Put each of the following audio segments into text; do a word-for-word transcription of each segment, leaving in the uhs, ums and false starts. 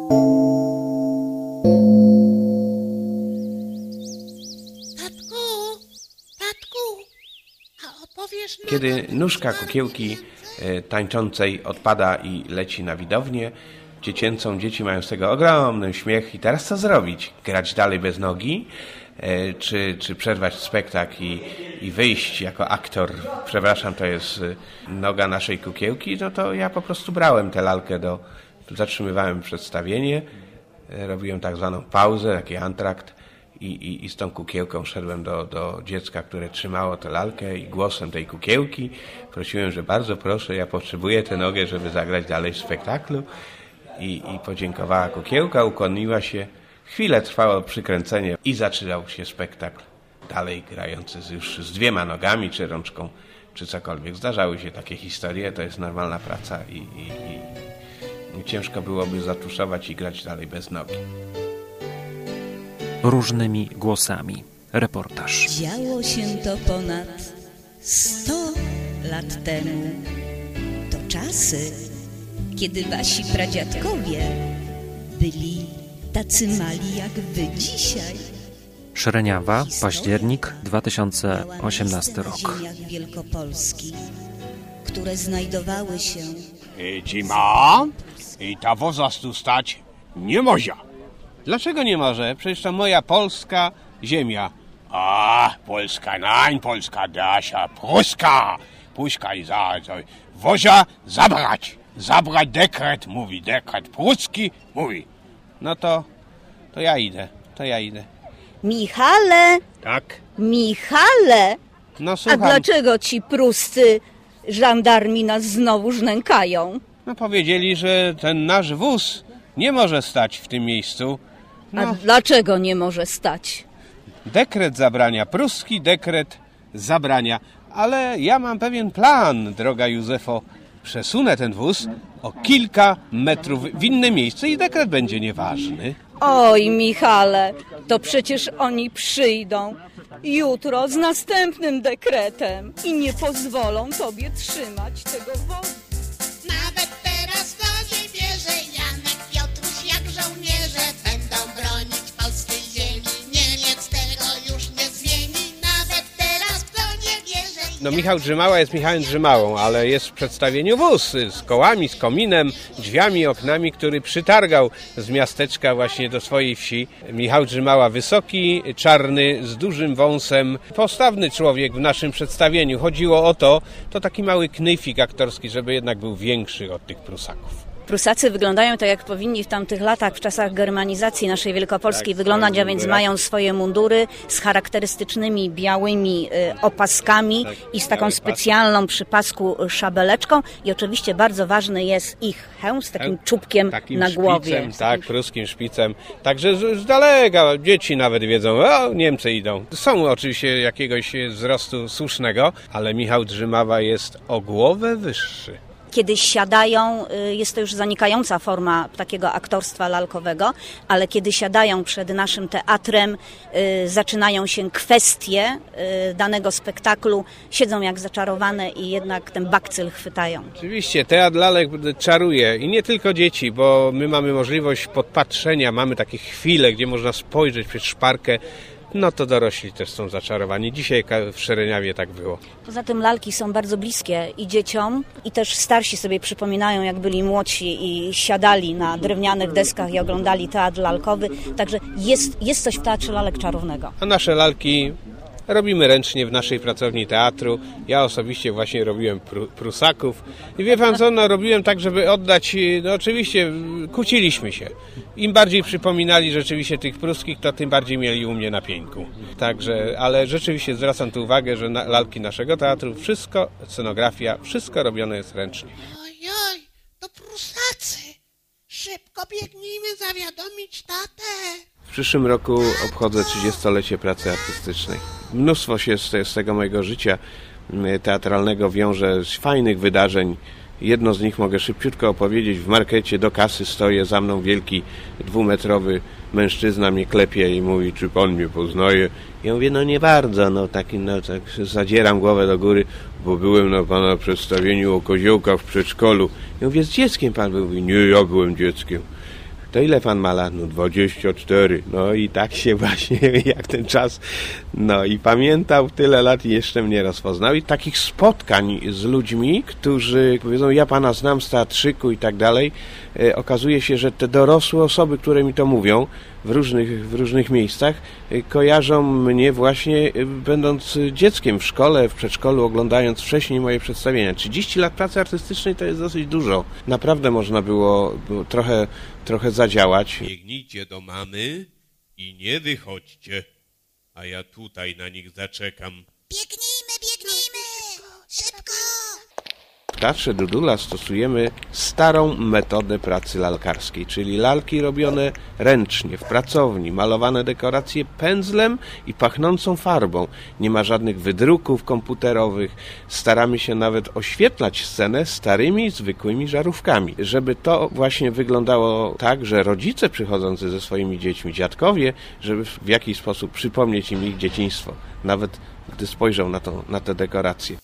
Kiedy nóżka kukiełki tańczącej odpada i leci na widownię dziecięcą, dzieci mają z tego ogromny śmiech i teraz co zrobić? Grać dalej bez nogi? Czy, czy przerwać spektakl i, i wyjść jako aktor? Przepraszam, to jest noga naszej kukiełki. No to ja po prostu brałem tę lalkę do... Zatrzymywałem przedstawienie, robiłem tak zwaną pauzę, taki antrakt. I, i, I z tą kukiełką szedłem do, do dziecka, które trzymało tę lalkę i głosem tej kukiełki prosiłem, że bardzo proszę, ja potrzebuję tę nogę, żeby zagrać dalej w spektaklu. I, i podziękowała kukiełka, ukłoniła się. Chwilę trwało przykręcenie i zaczynał się spektakl dalej grający z, już z dwiema nogami, czy rączką, czy cokolwiek. Zdarzały się takie historie, to jest normalna praca i, i, i, i ciężko byłoby zatuszować i grać dalej bez nogi. Różnymi głosami. Reportaż. Działo się to ponad sto lat temu. To czasy, kiedy wasi pradziadkowie byli tacy mali jak wy dzisiaj. Szereniawa, październik dwa tysiące osiemnasty rok. W ziemiach Wielkopolski, które znajdowały się... Zima i ta woza tu stać nie może. Dlaczego nie może? Przecież to moja polska ziemia. A, Polska, nań, Polska, Dasia, Pruska. Puszka i za, za, wozia zabrać. Zabrać dekret, mówi dekret pruski, mówi. No to, to ja idę, to ja idę. Michale! Tak? Michale! No słucham. A dlaczego ci pruscy żandarmi nas znowuż nękają? No powiedzieli, że ten nasz wóz nie może stać w tym miejscu. No. A dlaczego nie może stać? Dekret zabrania, pruski dekret zabrania. Ale ja mam pewien plan, droga Józefo. Przesunę ten wóz o kilka metrów w inne miejsce i dekret będzie nieważny. Oj, Michale, to przecież oni przyjdą jutro z następnym dekretem i nie pozwolą tobie trzymać tego wozu. Nawet teraz w wozie bierze Janek, Piotruś jak żołnierze będą bronić polskiej ziemi. Niemiec tego już nie zmieni, nawet teraz w wozie bierze. No Michał Drzymała jest Michałem Drzymałą, ale jest w przedstawieniu wóz z kołami, z kominem, drzwiami, oknami, który przytargał z miasteczka właśnie do swojej wsi. Michał Drzymała wysoki, czarny, z dużym wąsem, postawny człowiek w naszym przedstawieniu. Chodziło o to, to taki mały knyfik aktorski, żeby jednak był większy od tych Prusaków. Prusacy wyglądają tak, jak powinni w tamtych latach, w czasach germanizacji naszej Wielkopolskiej tak, wyglądać, a więc mają swoje mundury z charakterystycznymi białymi y, opaskami tak, i z taką specjalną przy pasku szabeleczką i oczywiście bardzo ważny jest ich hełm z takim czubkiem takim na szpicem, głowie. Tak, pruskim szpicem. Także z, z daleka dzieci nawet wiedzą, o, Niemcy idą. Są oczywiście jakiegoś wzrostu słusznego, ale Michał Drzymawa jest o głowę wyższy. Kiedy siadają, jest to już zanikająca forma takiego aktorstwa lalkowego, ale kiedy siadają przed naszym teatrem, zaczynają się kwestie danego spektaklu, siedzą jak zaczarowane i jednak ten bakcyl chwytają. Oczywiście, teatr lalek czaruje i nie tylko dzieci, bo my mamy możliwość podpatrzenia, mamy takie chwile, gdzie można spojrzeć przez szparkę. No to dorośli też są zaczarowani. Dzisiaj w Szereniawie tak było. Poza tym lalki są bardzo bliskie i dzieciom, i też starsi sobie przypominają, jak byli młodsi i siadali na drewnianych deskach i oglądali teatr lalkowy. Także jest, jest coś w teatrze lalek czarownego. A nasze lalki robimy ręcznie w naszej pracowni teatru. Ja osobiście właśnie robiłem pru, Prusaków. I wie pan co, no robiłem tak, żeby oddać, no oczywiście kłóciliśmy się. Im bardziej przypominali rzeczywiście tych pruskich, to tym bardziej mieli u mnie na pieńku. Także, ale rzeczywiście zwracam tu uwagę, że na, lalki naszego teatru, wszystko, scenografia, wszystko robione jest ręcznie. Ojoj, to Prusacy! Szybko biegnijmy zawiadomić tatę! W przyszłym roku obchodzę trzydziestolecie pracy artystycznej. Mnóstwo się z, z tego mojego życia teatralnego wiąże z fajnych wydarzeń. Jedno z nich mogę szybciutko opowiedzieć. W markecie do kasy stoję, za mną wielki dwumetrowy mężczyzna mnie klepie i mówi, czy pan mnie poznaje? Ja mówię, no nie bardzo, no taki, no tak zadzieram głowę do góry, bo byłem na pana przedstawieniu o koziołkach w przedszkolu. Ja mówię, z dzieckiem pan był? Mówi, nie, ja byłem dzieckiem. To ile pan ma lat? No dwadzieścia cztery. No i tak się właśnie, jak ten czas, no i pamiętał tyle lat i jeszcze mnie rozpoznał. I takich spotkań z ludźmi, którzy powiedzą, ja pana znam z teatrzyku i tak dalej, e, okazuje się, że te dorosłe osoby, które mi to mówią w różnych, w różnych miejscach, e, kojarzą mnie właśnie e, będąc dzieckiem w szkole, w przedszkolu, oglądając wcześniej moje przedstawienia. trzydzieści lat pracy artystycznej to jest dosyć dużo. Naprawdę można było, było trochę, trochę zadziałać. Biegnijcie do mamy i nie wychodźcie, a ja tutaj na nich zaczekam. Biegnijmy, biegnijmy! Szybko! W Teatrze Dudula stosujemy starą metodę pracy lalkarskiej, czyli lalki robione ręcznie, w pracowni, malowane dekoracje pędzlem i pachnącą farbą. Nie ma żadnych wydruków komputerowych. Staramy się nawet oświetlać scenę starymi, zwykłymi żarówkami, żeby to właśnie wyglądało tak, że rodzice przychodzący ze swoimi dziećmi, dziadkowie, żeby w jakiś sposób przypomnieć im ich dzieciństwo, nawet gdy spojrzą na, to, na te dekoracje.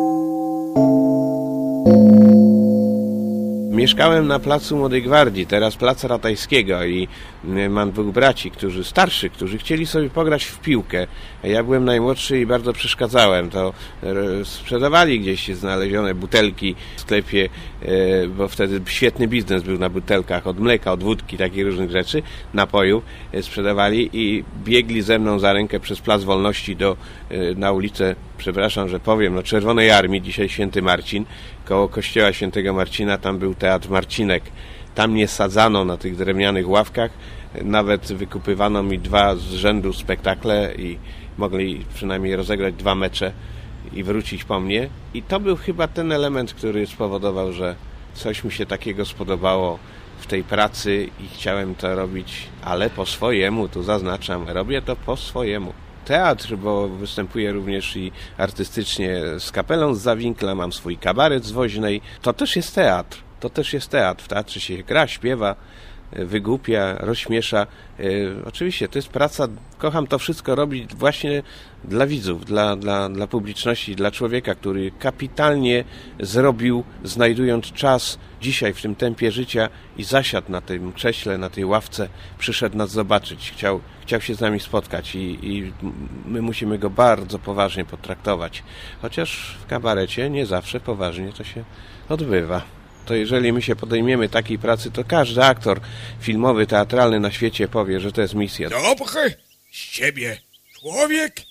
Mieszkałem na placu Młodej Gwardii, teraz plac Ratajskiego i mam dwóch braci, którzy starszy, którzy chcieli sobie pograć w piłkę. Ja byłem najmłodszy i bardzo przeszkadzałem. To sprzedawali gdzieś znalezione butelki w sklepie, bo wtedy świetny biznes był na butelkach, od mleka, od wódki, takich różnych rzeczy, napojów sprzedawali i biegli ze mną za rękę przez Plac Wolności do, na ulicę, przepraszam, że powiem, no Czerwonej Armii, dzisiaj Święty Marcin, koło kościoła Świętego Marcina, tam był Teatr Marcinek. Tam mnie sadzano na tych drewnianych ławkach, nawet wykupywano mi dwa z rzędu spektakle i mogli przynajmniej rozegrać dwa mecze i wrócić po mnie. I to był chyba ten element, który spowodował, że coś mi się takiego spodobało w tej pracy i chciałem to robić, ale po swojemu, tu zaznaczam, robię to po swojemu. Teatr, bo występuję również i artystycznie z kapelą z Zawinkla, mam swój kabaret z Woźnej. To też jest teatr, to też jest teatr. W teatrze się gra, śpiewa, wygłupia, rozśmiesza. Oczywiście to jest praca, kocham to wszystko robić właśnie dla widzów, dla, dla, dla publiczności, dla człowieka, który kapitalnie zrobił, znajdując czas dzisiaj w tym tempie życia i zasiadł na tym krześle, na tej ławce, przyszedł nas zobaczyć, chciał, chciał się z nami spotkać i, i my musimy go bardzo poważnie potraktować. Chociaż w kabarecie nie zawsze poważnie to się odbywa. To jeżeli my się podejmiemy takiej pracy, to każdy aktor filmowy, teatralny na świecie powie, że to jest misja. Dobry z ciebie człowiek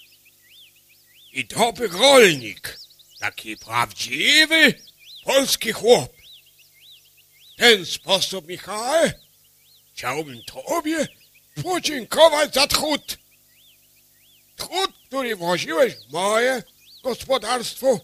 i dobry rolnik. Taki prawdziwy polski chłop. W ten sposób, Michał, chciałbym tobie podziękować za trud. Trud, który włożyłeś w moje gospodarstwo.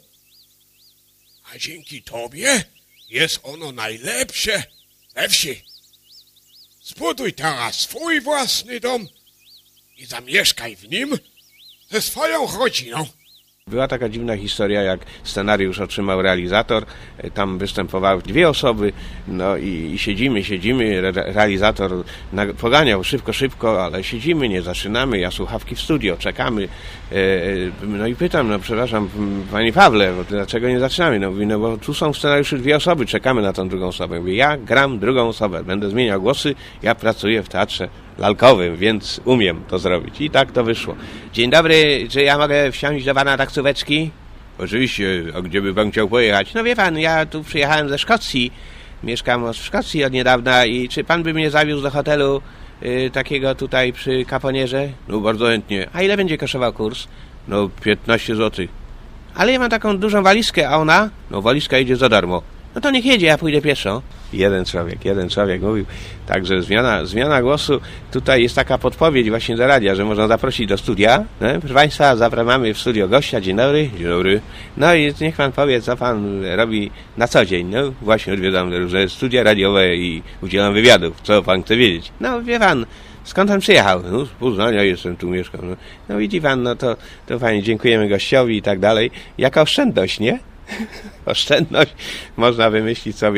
A dzięki tobie jest ono najlepsze we wsi. Zbuduj teraz swój własny dom i zamieszkaj w nim ze swoją rodziną. Była taka dziwna historia, jak scenariusz otrzymał realizator, tam występowały dwie osoby, no i, i siedzimy, siedzimy, re, realizator na, poganiał szybko, szybko, ale siedzimy, nie zaczynamy, ja słuchawki w studio, czekamy, e, no i pytam, no przepraszam, panie Pawle, bo dlaczego nie zaczynamy? No mówi, no bo tu są w scenariuszu dwie osoby, czekamy na tą drugą osobę. Mówię, ja gram drugą osobę, będę zmieniał głosy, ja pracuję w teatrze lalkowym, więc umiem to zrobić. I tak to wyszło. Dzień dobry, czy ja mogę wsiąść do pana taksóweczki? Oczywiście, a gdzie by pan chciał pojechać? No wie pan, ja tu przyjechałem ze Szkocji, mieszkam w Szkocji od niedawna i czy pan by mnie zawiózł do hotelu y, takiego tutaj przy Kaponierze? No bardzo chętnie. A ile będzie kosztował kurs? No piętnaście złotych. Ale ja mam taką dużą walizkę, a ona? No walizka idzie za darmo. No to niech jedzie, ja pójdę pieszo. Jeden człowiek, jeden człowiek mówił. Także zmiana, zmiana głosu. Tutaj jest taka podpowiedź właśnie do radia, że można zaprosić do studia. No, proszę państwa, zapraszamy w studio gościa. Dzień dobry. Dzień dobry. No i niech pan powie, co pan robi na co dzień. No właśnie odwiedzam różne studia radiowe i udzielam wywiadów. Co pan chce wiedzieć? No wie pan, skąd pan przyjechał? No z Poznania jestem, tu mieszkam. No, no widzi pan, no to, to fajnie, dziękujemy gościowi i tak dalej. Jaka oszczędność, nie? Oszczędność. Można wymyślić sobie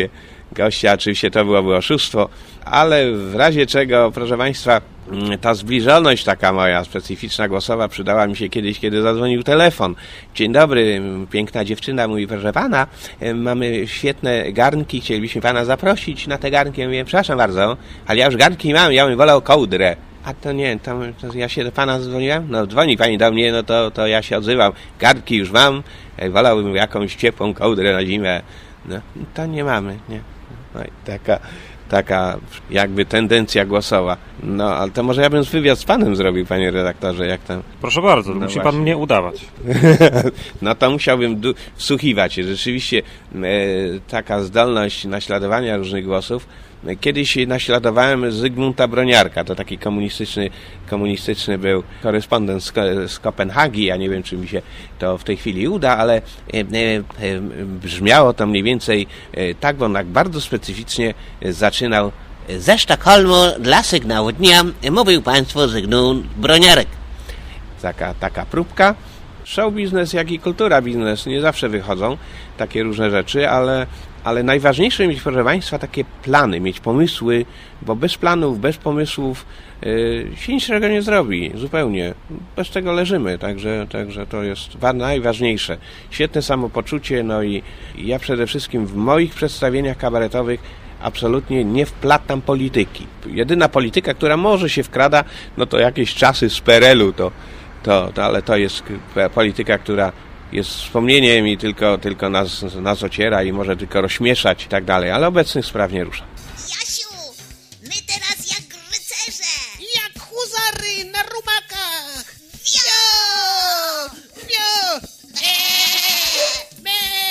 gościa. Oczywiście to byłoby oszustwo, ale w razie czego, proszę Państwa, ta zbliżoność taka moja specyficzna głosowa przydała mi się kiedyś, kiedy zadzwonił telefon. Dzień dobry, piękna dziewczyna mówi, proszę pana, mamy świetne garnki, chcielibyśmy pana zaprosić na te garnki. Ja mówię, przepraszam bardzo, ale ja już garnki mam, ja bym wolał kołdrę. A to nie, to, to ja się do pana dzwoniłem? No dzwoni pani do mnie, no to, to ja się odzywam. Garnki już mam, wolałbym jakąś ciepłą kołdrę na zimę. No to nie mamy, nie. No i taka... taka jakby tendencja głosowa. No, ale to może ja bym wywiad z panem zrobił, panie redaktorze, jak tam... Proszę bardzo, no musi właśnie. pan mnie udawać. No to musiałbym du- wsłuchiwać się. Rzeczywiście e, taka zdolność naśladowania różnych głosów. Kiedyś naśladowałem Zygmunta Broniarka, to taki komunistyczny, komunistyczny był korespondent z, Ko- z Kopenhagi. Ja nie wiem, czy mi się to w tej chwili uda, ale e, e, brzmiało to mniej więcej e, tak, bo on tak bardzo specyficznie zaczynał. Ze Sztokholmu dla Sygnału Dnia mówił państwu Zygmunt Broniarek. Taka, taka próbka. Show biznes, jak i kultura biznes nie zawsze wychodzą takie różne rzeczy, ale, ale najważniejsze mieć, proszę Państwa, takie plany, mieć pomysły, bo bez planów, bez pomysłów yy, się niczego nie zrobi, zupełnie. Bez tego leżymy, także, także to jest najważniejsze. Świetne samopoczucie, no i ja przede wszystkim w moich przedstawieniach kabaretowych absolutnie nie wplatam polityki. Jedyna polityka, która może się wkrada, no to jakieś czasy z P R L u, to To, to, ale to jest polityka, która jest wspomnieniem i tylko, tylko nas, nas ociera i może tylko rozśmieszać i tak dalej, ale obecnych spraw nie rusza. Jasiu, my teraz jak rycerze! Jak huzary na rumakach! Wio! Wio! Eee!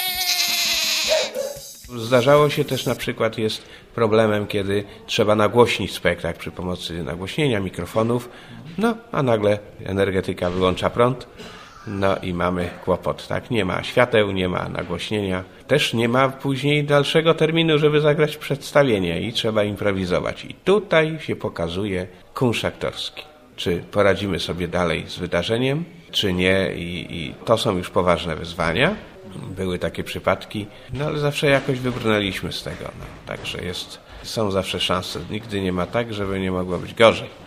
Eee! Zdarzało się też na przykład, jest problemem, kiedy trzeba nagłośnić spektakl przy pomocy nagłośnienia, mikrofonów, no a nagle energetyka wyłącza prąd, no i mamy kłopot, tak? Nie ma świateł, nie ma nagłośnienia, też nie ma później dalszego terminu, żeby zagrać przedstawienie i trzeba improwizować. I tutaj się pokazuje kunszt aktorski. Czy poradzimy sobie dalej z wydarzeniem, czy nie, i, i to są już poważne wyzwania. Były takie przypadki, no ale zawsze jakoś wybrnęliśmy z tego. No, także jest, są zawsze szanse. Nigdy nie ma tak, żeby nie mogło być gorzej.